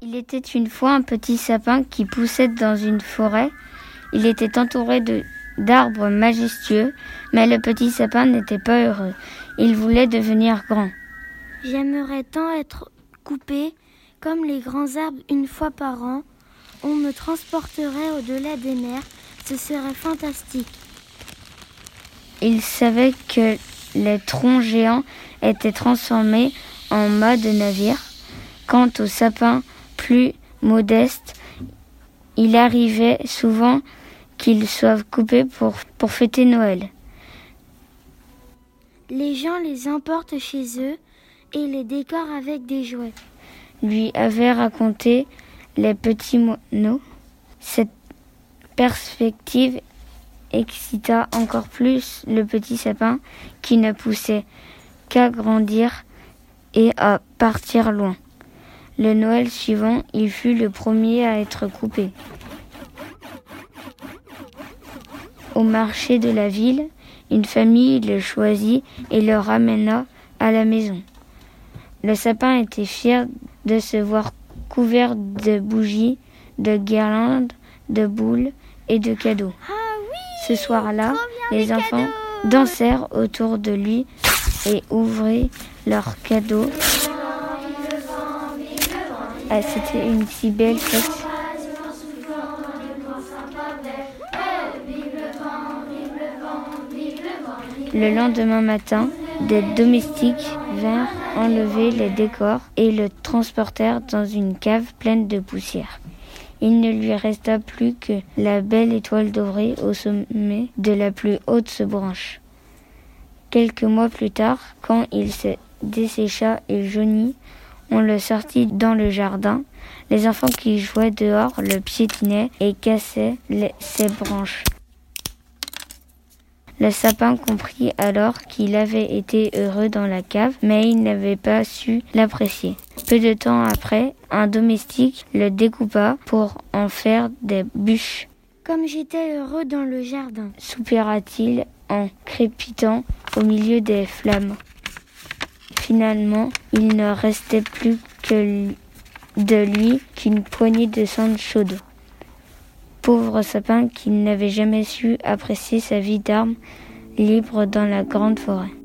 Il était une fois un petit sapin qui poussait dans une forêt. Il était entouré d'arbres majestueux, mais le petit sapin n'était pas heureux. Il voulait devenir grand. J'aimerais tant être coupé comme les grands arbres une fois par an. On me transporterait au-delà des mers. Ce serait fantastique. Il savait que les troncs géants étaient transformés en mâts de navires. Quant au sapin plus modeste, il arrivait souvent qu'il soit coupé pour fêter Noël. Les gens les emportent chez eux et les décorent avec des jouets. Lui avaient raconté les petits moineaux. Cette perspective excita encore plus le petit sapin qui ne poussait qu'à grandir et à partir loin. Le Noël suivant, il fut le premier à être coupé. Au marché de la ville, une famille le choisit et le ramena à la maison. Le sapin était fier de se voir couvert de bougies, de guirlandes, de boules et de cadeaux. Ah oui, ce soir-là, les enfants cadeaux dansèrent autour de lui et ouvrirent leurs cadeaux. Ah, c'était une si belle fête. Le lendemain matin, des domestiques vinrent enlever les décors et le transportèrent dans une cave pleine de poussière. Il ne lui resta plus que la belle étoile dorée au sommet de la plus haute branche. Quelques mois plus tard, quand il se dessécha et jaunit, on le sortit dans le jardin. Les enfants qui jouaient dehors le piétinaient et cassaient ses branches. Le sapin comprit alors qu'il avait été heureux dans la cave, mais il n'avait pas su l'apprécier. Peu de temps après, un domestique le découpa pour en faire des bûches. « Comme j'étais heureux dans le jardin !» soupira-t-il en crépitant au milieu des flammes. Finalement, il ne restait plus que de lui qu'une poignée de cendre chaude. Pauvre sapin qui n'avait jamais su apprécier sa vie d'arbre libre dans la grande forêt.